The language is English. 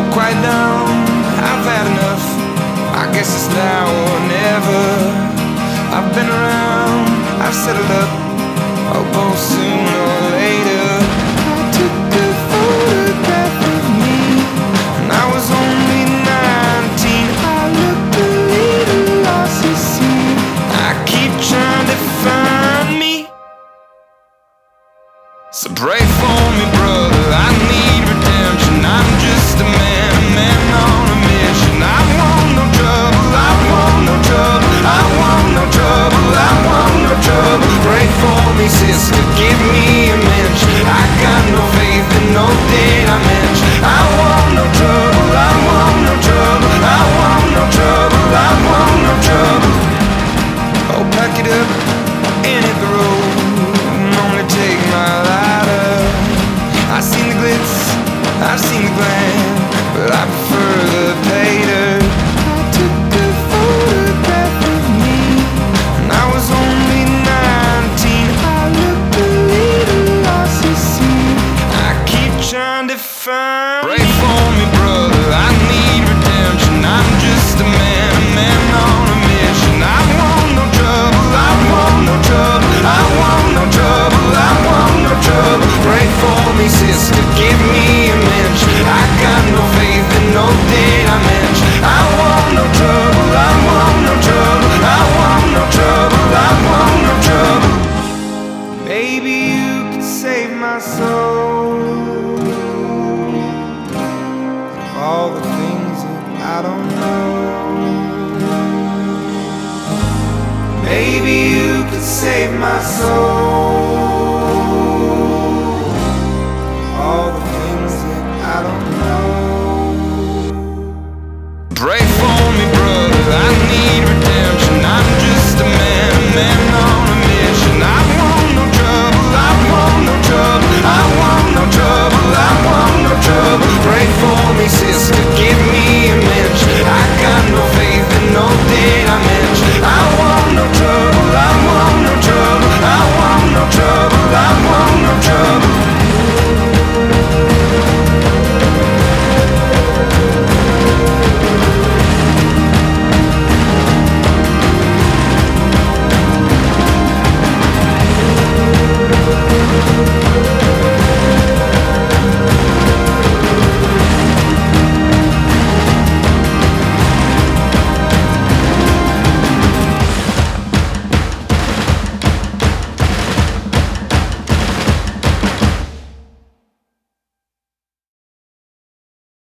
quiet down, I've had enough. I guess it's now or never. I've been around, I've settled up. I'll go sooner or later. I took a photograph of me, and I was only 19. I looked a little lost, you see. I keep trying to find me. So pray for me, brother, I need redemption. I'm just a man on a mission. I want no trouble, I want no trouble, I want no trouble, I want no trouble. Pray for me, sister, give me a mention. I got no faith in no dimension. I want no trouble, I want no trouble, I want no trouble, I want no trouble. Oh, pack it up and hit the road, and only take my lighter. I've seen the glitz, I've seen the glam, but I prefer the pay dirt. I took a photograph of me, and I was only 19. I looked a little lost, you see. I keep trying to find. Pray for me, brother, I need redemption. I'm just a man on a mission. I want no trouble, I want no trouble, I want no trouble, I want no trouble. Pray for me, sister, give me a mention. I got no faith in no dimension. I want no trouble, I want no trouble, I want no trouble, I want no trouble. Maybe you could save my soul. All the things that I don't know. Maybe you could save my soul. All the things that I don't know. Pray